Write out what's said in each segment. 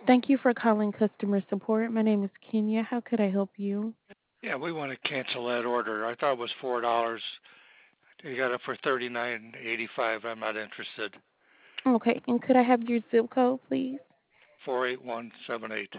Thank you for calling customer support. My name is Kenya. How could I help you? Yeah, we want to cancel that order. I thought it was $4. You got it for 39.85. I'm not interested. Okay, and could I have your zip code, please? 48178.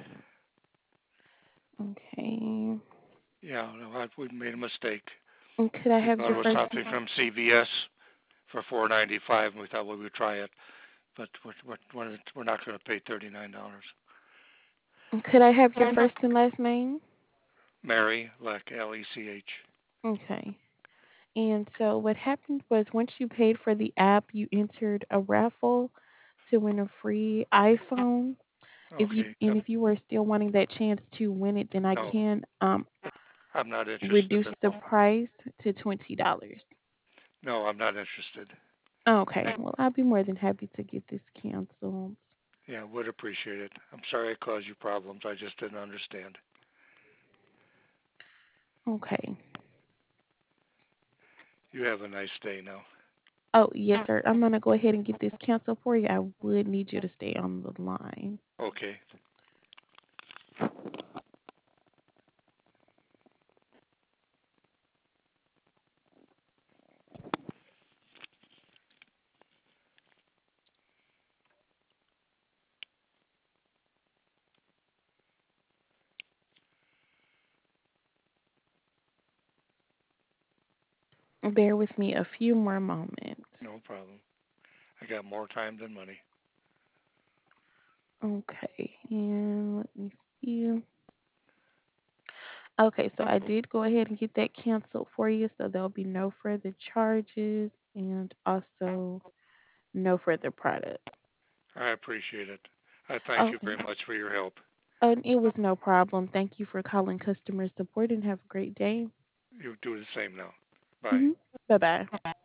Okay. Yeah, no, we made a mistake. And could I We have thought your it was first something from CVS for 4.95, and we thought we would try it, but we're not going to pay $39. could I have your first and last name? Mary, like Lech. Okay. And so what happened was once you paid for the app, you entered a raffle to win a free iPhone. Okay. If you were still wanting that chance to win it, then I No, can I'm not interested. reduce the price to $20. No, I'm not interested. Okay. Well, I'll be more than happy to get this canceled. Yeah, would appreciate it. I'm sorry I caused you problems. I just didn't understand. Okay. You have a nice day now. Oh, yes, sir. I'm gonna go ahead and get this canceled for you. I would need you to stay on the line. Okay. Bear with me a few more moments. No problem. I got more time than money. Okay, and let me see. Okay, so I did go ahead and get that canceled for you, so there'll be no further charges and also no further product. I appreciate it. I thank you Okay. very much for your help. It was no problem. Thank you for calling customer support and have a great day. You do the same now. Bye. Bye bye.